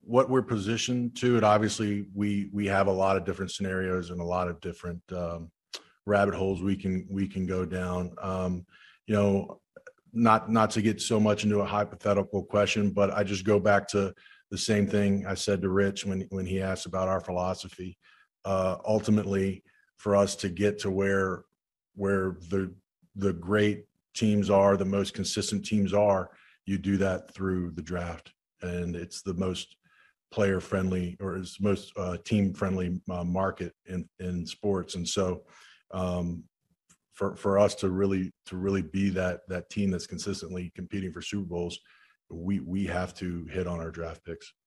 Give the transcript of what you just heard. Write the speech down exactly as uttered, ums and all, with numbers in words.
what we're positioned to, it obviously we we have a lot of different scenarios and a lot of different um, rabbit holes we can we can go down. Um, you know, not not to get so much into a hypothetical question, but I just go back to the same thing I said to Rich when when he asked about our philosophy. Uh, ultimately, for us to get to where where the the great teams are, the most consistent teams are, you do that through the draft, and it's the most player friendly or it's the most uh, team friendly uh, market in in sports, and so. Um, for, for us to really to really be that that team that's consistently competing for Super Bowls, we we have to hit on our draft picks.